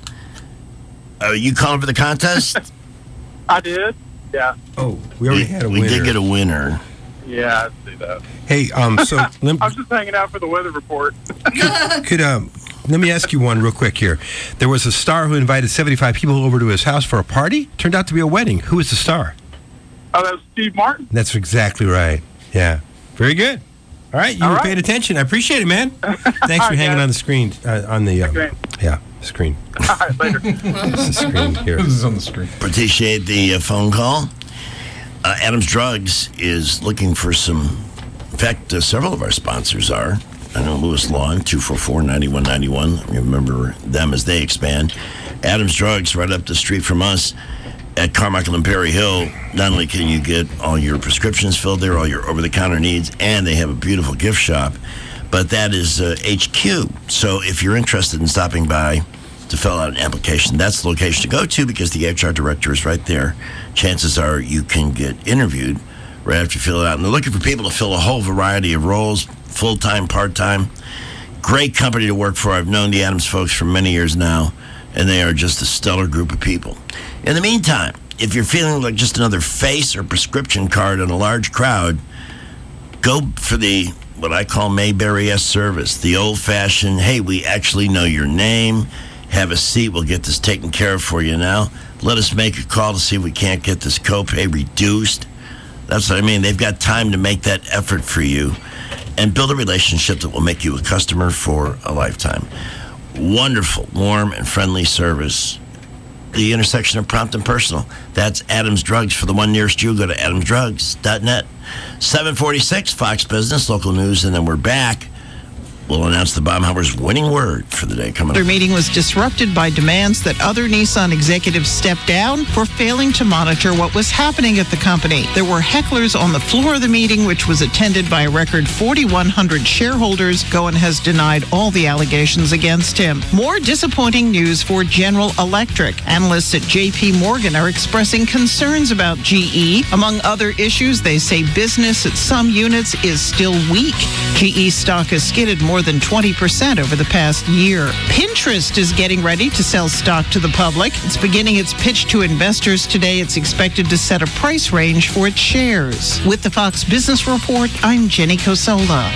Are you calling for the contest? I did, yeah. Oh, we already had a winner. We did get a winner. Yeah, I see that. Hey, so I was just hanging out for the weather report. Let me ask you one real quick here. There was a star who invited 75 people over to his house for a party. Turned out to be a wedding. Who was the star? Oh, that was Steve Martin. That's exactly right. Yeah. Very good. All right, you paid attention. I appreciate it, man. Thanks for hanging on the screen. Screen. All right, later. This is the screen here. This is on the screen. Appreciate the phone call. Adams Drugs is looking for some, in fact, several of our sponsors are. I know Lewis Lawn, 244-9191. Remember them as they expand. Adams Drugs, right up the street from us at Carmichael and Perry Hill. Not only can you get all your prescriptions filled there, all your over-the-counter needs, and they have a beautiful gift shop, but that is HQ. So if you're interested in stopping by to fill out an application, that's the location to go to, because the HR director is right there. Chances are you can get interviewed right after you fill it out. And they're looking for people to fill a whole variety of roles, full-time, part-time. Great company to work for. I've known the Adams folks for many years now, and they are just a stellar group of people. In the meantime, if you're feeling like just another face or prescription card in a large crowd, go for the, what I call Mayberry-esque service, the old-fashioned, hey, we actually know your name, have a seat, we'll get this taken care of for you now. Let us make a call to see if we can't get this copay reduced. That's what I mean. They've got time to make that effort for you and build a relationship that will make you a customer for a lifetime. Wonderful, warm, and friendly service. The intersection of prompt and personal. That's Adams Drugs. For the one nearest you, go to adamsdrugs.net. 746, Fox Business, local news, and then we're back will announce the Baumhauer's winning word for the day coming Their up. meeting was disrupted by demands that other Nissan executives step down for failing to monitor what was happening at the company. There were hecklers on the floor of the meeting, which was attended by a record 4,100 shareholders. Goen has denied all the allegations against him. More disappointing news for General Electric. Analysts at J.P. Morgan are expressing concerns about GE. Among other issues, they say business at some units is still weak. GE stock has skidded more than 20% over the past year. Pinterest is getting ready to sell stock to the public. It's beginning its pitch to investors today. It's expected to set a price range for its shares. With the Fox Business Report, I'm Jenny Cosola.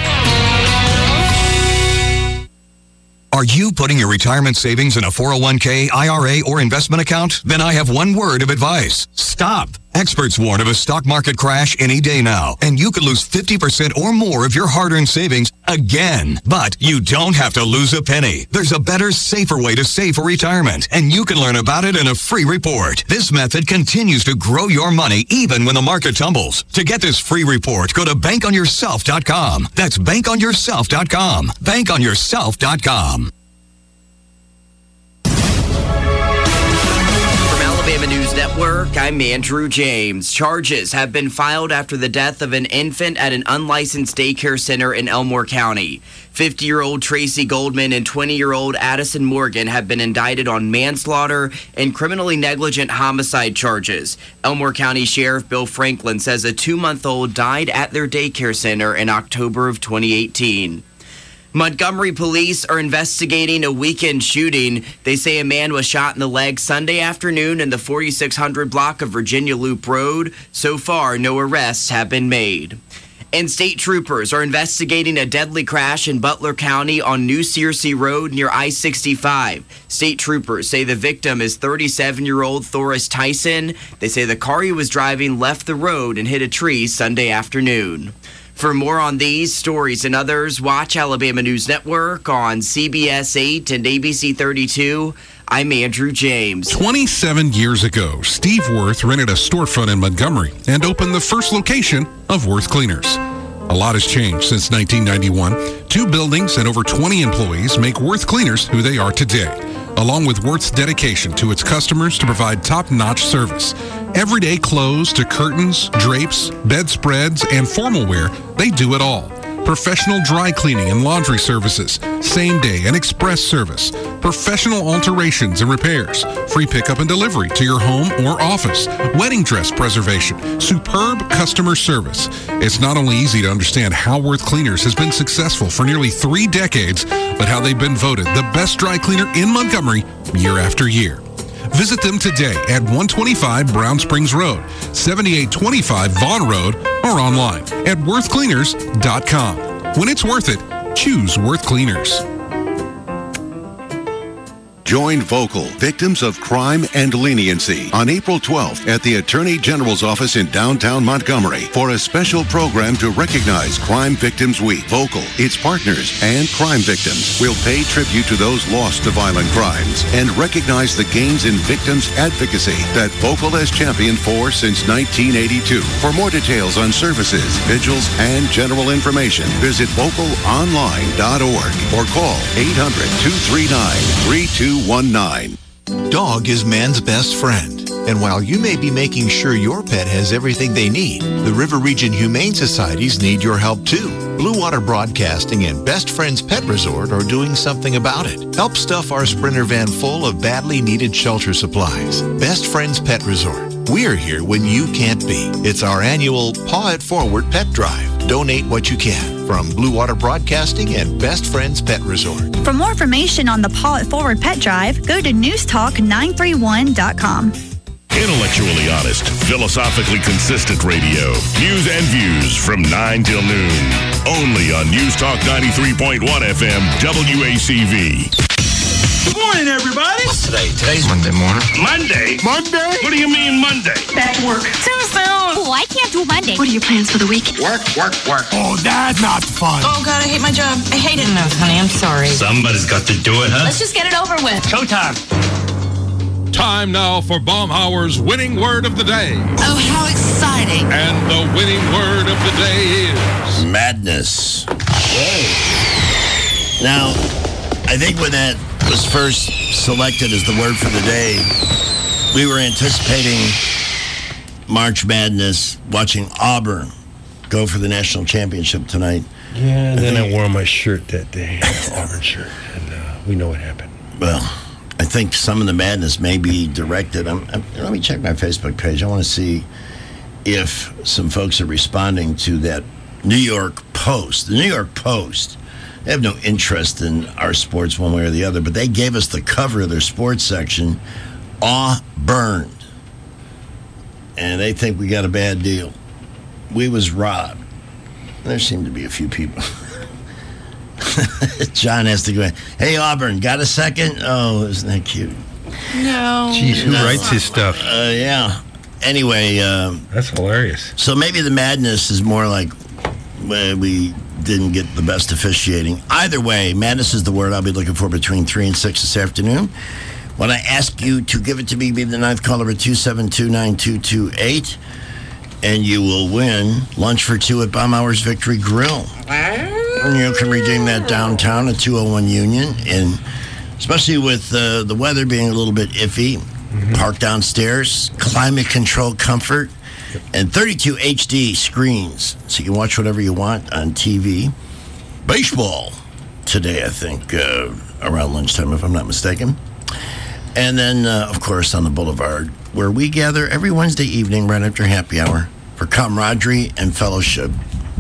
Are you putting your retirement savings in a 401k, IRA, or investment account? Then I have one word of advice. Stop. Experts warn of a stock market crash any day now, and you could lose 50% or more of your hard-earned savings again. But you don't have to lose a penny. There's a better, safer way to save for retirement, and you can learn about it in a free report. This method continues to grow your money even when the market tumbles. To get this free report, go to bankonyourself.com. That's bankonyourself.com. Bankonyourself.com. Alabama News Network, I'm Andrew James. Charges have been filed after the death of an infant at an unlicensed daycare center in Elmore County. 50-year-old Tracy Goldman and 20-year-old Addison Morgan have been indicted on manslaughter and criminally negligent homicide charges. Elmore County Sheriff Bill Franklin says a 2-month-old died at their daycare center in October of 2018. Montgomery police are investigating a weekend shooting. They say a man was shot in the leg Sunday afternoon in the 4600 block of Virginia Loop Road. So far, no arrests have been made. And state troopers are investigating a deadly crash in Butler County on New Searcy Road near I-65. State troopers say the victim is 37-year-old Thoris Tyson. They say the car he was driving left the road and hit a tree Sunday afternoon. For more on these stories and others, watch Alabama News Network on CBS 8 and ABC 32. I'm Andrew James. 27 years ago, Steve Worth rented a storefront in Montgomery and opened the first location of Worth Cleaners. A lot has changed since 1991. 2 buildings and over 20 employees make Worth Cleaners who they are today, along with Worth's dedication to its customers to provide top-notch service. Everyday clothes to curtains, drapes, bedspreads, and formal wear, they do it all. Professional dry cleaning and laundry services, same-day and express service, professional alterations and repairs, free pickup and delivery to your home or office, wedding dress preservation, superb customer service. It's not only easy to understand how Worth Cleaners has been successful for nearly 3 decades, but how they've been voted the best dry cleaner in Montgomery year after year. Visit them today at 125 Brown Springs Road, 7825 Vaughn Road, or online at worthcleaners.com. When it's worth it, choose Worth Cleaners. Join Vocal, Victims of Crime and Leniency, on April 12th at the Attorney General's office in downtown Montgomery for a special program to recognize Crime Victims Week. Vocal, its partners, and crime victims will pay tribute to those lost to violent crimes and recognize the gains in victims' advocacy that Vocal has championed for since 1982. For more details on services, vigils, and general information, visit vocalonline.org or call 800-239-3219. Dog is man's best friend. And while you may be making sure your pet has everything they need, the River Region Humane Societies need your help too. Blue Water Broadcasting and Best Friends Pet Resort are doing something about it. Help stuff our Sprinter van full of badly needed shelter supplies. Best Friends Pet Resort. We're here when you can't be. It's our annual Paw It Forward Pet Drive. Donate what you can. From Blue Water Broadcasting and Best Friends Pet Resort. For more information on the Paw It Forward Pet Drive, go to newstalk931.com. Intellectually honest, philosophically consistent radio. News and views from 9 till noon. Only on News Talk 93.1 FM WACV. Good morning, everybody. What's today? Today's Monday morning. Monday? Monday? What do you mean Monday? Back to work. Too soon. Oh, I can't do Monday. What are your plans for the week? Work. Oh, that's not fun. Oh, God, I hate my job. I hate it. No, honey, I'm sorry. Somebody's got to do it, huh? Let's just get it over with. Showtime. Time now for Baumhauer's winning word of the day. Oh, how exciting. And the winning word of the day is... madness. Now, I think when that was first selected as the word for the day, we were anticipating March Madness, watching Auburn go for the national championship tonight. Yeah, and then I wore my shirt that day, Auburn shirt, and we know what happened. Well, I think some of the madness may be directed. Let me check my Facebook page. I want to see if some folks are responding to that New York Post. The New York Post, they have no interest in our sports one way or the other, but they gave us the cover of their sports section, Auburn. And they think we got a bad deal. We was robbed. There seemed to be a few people. John has to go, hey, Auburn, got a second? Oh, isn't that cute? No. Jeez, who writes his stuff? Yeah. Anyway. That's hilarious. So maybe the madness is more like we didn't get the best officiating. Either way, madness is the word I'll be looking for between 3 and 6 this afternoon. When I ask you to give it to me, be the 9th caller at 272-9228, and you will win lunch for two at Baumhower's Victory Grill. And you can redeem that downtown at 201 Union, and especially with the weather being a little bit iffy, park downstairs, climate control comfort, and 32 HD screens, so you can watch whatever you want on TV. Baseball today, I think, around lunchtime, if I'm not mistaken. And then, of course, on the Boulevard, where we gather every Wednesday evening right after happy hour for camaraderie and fellowship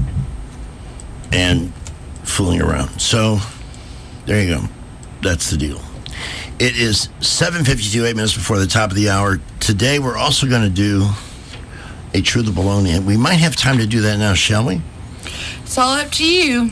and fooling around. So, there you go. That's the deal. It is 7:52, 8 minutes before the top of the hour. Today, we're also going to do a True the Baloney. And we might have time to do that now, shall we? It's all up to you.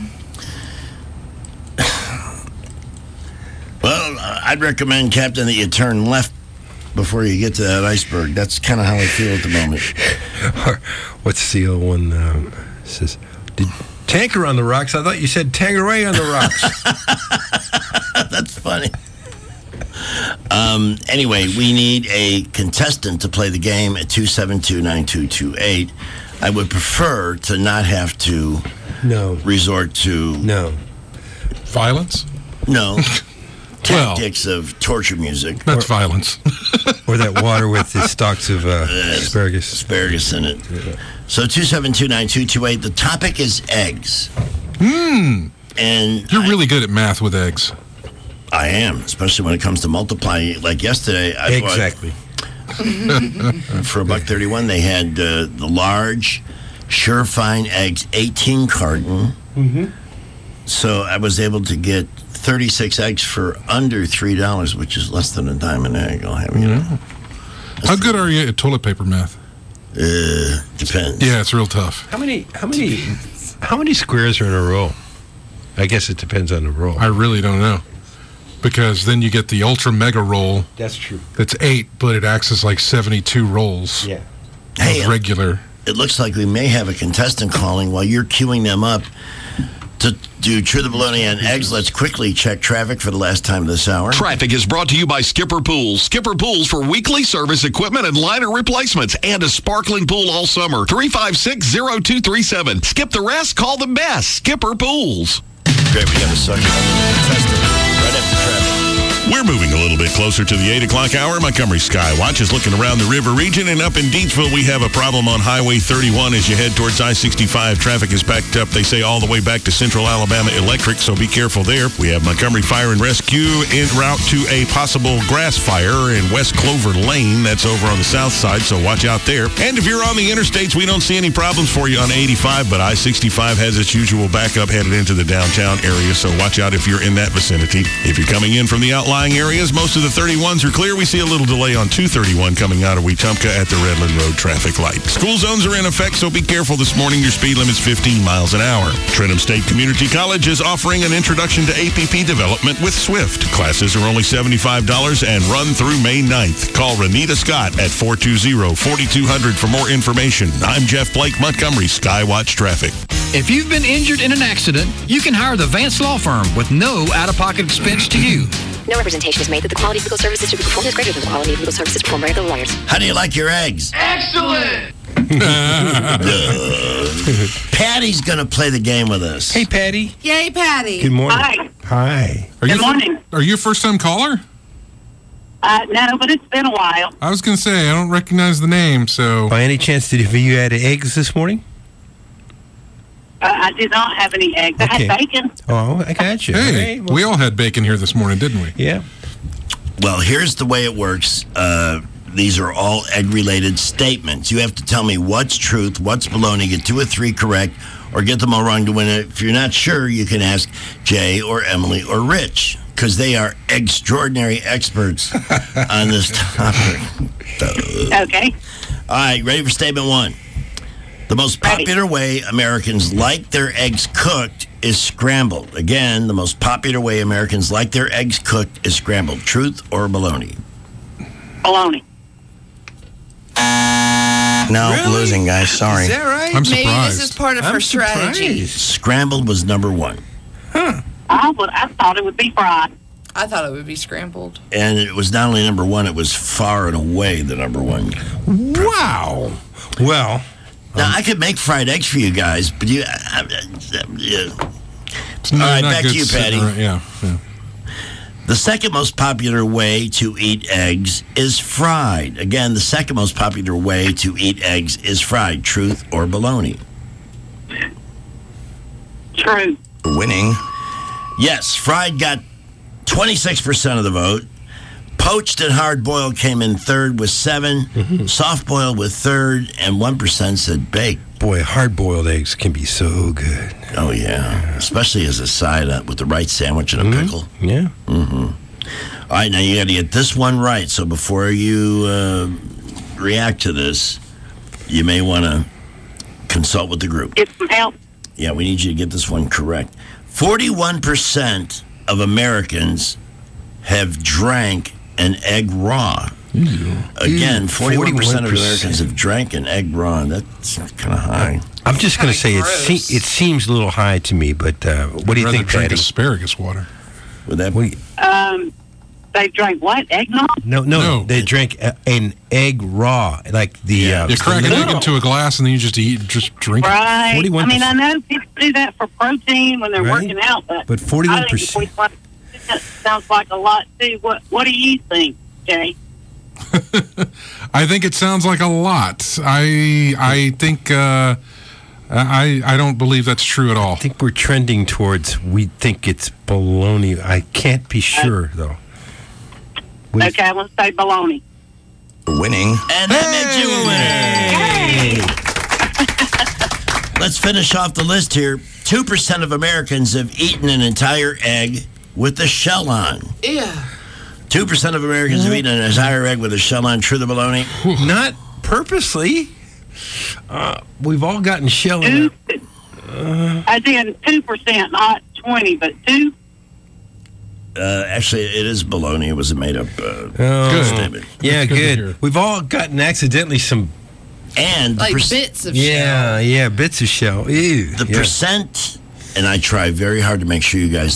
Well, I'd recommend, Captain, that you turn left before you get to that iceberg. That's kind of how I feel at the moment. What's the other one? Says, tanker on the rocks. I thought you said Tangeray on the rocks. That's funny. Anyway, we need a contestant to play the game at 272-9228. I would prefer to not have to resort to... Violence? No. Tactics of torture music. That's violence. Or that water with the stalks of asparagus. Asparagus in it. Yeah. So 272-9228. The topic is eggs. And you're really good at math with eggs. I am, especially when it comes to multiplying. Like yesterday, I bought for $1.31. They had the large, Surefine eggs, 18 carton. So I was able to get 36 eggs for under $3, which is less than a dime an egg. I'll have you know. How good are you at toilet paper math? Depends. Yeah, it's real tough. How many squares are in a row? I guess it depends on the roll. I really don't know. Because then you get the ultra mega roll. That's true. That's 8, but it acts as like 72 rolls. Yeah. Hey, regular. It looks like we may have a contestant calling while you're queuing them up to do True the Baloney and eggs. Let's quickly check traffic for the last time this hour. Traffic is brought to you by Skipper Pools. Skipper Pools for weekly service equipment and liner replacements and a sparkling pool all summer. 356-0237. Skip the rest, call the best. Skipper Pools. Great, we have a subject on the contestant right after traffic. We're moving a little bit closer to the 8 o'clock hour. Montgomery Skywatch is looking around the river region, and up in Deansville, we have a problem on Highway 31 as you head towards I-65. Traffic is backed up, they say, all the way back to Central Alabama Electric, so be careful there. We have Montgomery Fire and Rescue en route to a possible grass fire in West Clover Lane. That's over on the south side, so watch out there. And if you're on the interstates, we don't see any problems for you on 85, but I-65 has its usual backup headed into the downtown area, so watch out if you're in that vicinity. If you're coming in from the outlying areas, most of the 31s are clear. We see a little delay on 231 coming out of Wetumpka at the Redland Road traffic light. School zones are in effect, so be careful this morning. Your speed limit's 15 miles an hour. Trenton State Community College is offering an introduction to APP development with Swift. Classes are only $75 and run through May 9th. Call Renita Scott at 420-4200 for more information. I'm Jeff Blake, Montgomery Skywatch Traffic. If you've been injured in an accident, you can hire the Vance Law Firm with no out-of-pocket expense to you. No representation is made that the quality of legal services to be performed is greater than the quality of legal services performed by other lawyers. How do you like your eggs? Excellent! Patty's going to play the game with us. Hey, Patty. Yay, Patty. Good morning. Hi. Hi. Good morning. Are you a first-time caller? No, but it's been a while. I was going to say, I don't recognize the name, so... By any chance, did you had eggs this morning? I did not have any eggs. Okay. I had bacon. Oh, I got you. Hey, we all had bacon here this morning, didn't we? Yeah. Well, here's the way it works. These are all egg-related statements. You have to tell me what's truth, what's baloney, get 2 or 3 correct, or get them all wrong to win it. If you're not sure, you can ask Jay or Emily or Rich, because they are extraordinary experts on this topic. Okay. All right, ready for statement 1? The most popular way Americans like their eggs cooked is scrambled. Again, the most popular way Americans like their eggs cooked is scrambled. Truth or baloney? Baloney. No, Really? losing, guys. Sorry. Is that right? I'm Maybe surprised. this is part of her strategy. Scrambled was number 1. I thought it would be fried. I thought it would be scrambled. And it was not only number 1, it was far and away the number 1. Wow. Well... Now, I could make fried eggs for you guys, but you... It's All right, not back good to you, sitting Patty. around- Yeah. The second most popular way to eat eggs is fried. Again, the second most popular way to eat eggs is fried. Truth or baloney? True. Winning. Yes, fried got 26% of the vote. Poached and hard-boiled came in third with 7. Soft-boiled with third, and 1% said baked. Boy, hard-boiled eggs can be so good. Oh, yeah. Especially as a side with the right sandwich and a pickle. Yeah. All right, now you got to get this one right. So before you react to this, you may want to consult with the group. Get some help. Yeah, we need you to get this one correct. 41% of Americans have drank an egg raw. Again, 41% of Americans have drank an egg raw. That's kind of high. I'm just going to say it seems a little high to me, but what do you think, drink Patty? asparagus water. Would that They drank what? Eggnog? No. They drank an egg raw, like the. You crack an egg into a glass and then you just drink it. Right. 41%. I mean, I know people do that for protein when they're Right. working out, but 41%. That sounds like a lot too. What do you think, Jay? I think it sounds like a lot. I think I don't believe that's true at all. I think we're trending towards we think it's baloney. I can't be sure though. Okay, I'm going to say baloney. Winning. And that meant you were winning. Let's finish off the list here. 2% of Americans have eaten an entire egg with the shell on. Yeah. 2% of Americans have eaten an entire egg with a shell on. True the baloney? Not purposely. We've all gotten shell in it. I did 2%, not 20, but 2. Actually, it is baloney. It was a made-up statement. Yeah, good. We've all gotten accidentally some... And Like bits of shell. Yeah, bits of shell. Ew. The percent, and I try very hard to make sure you guys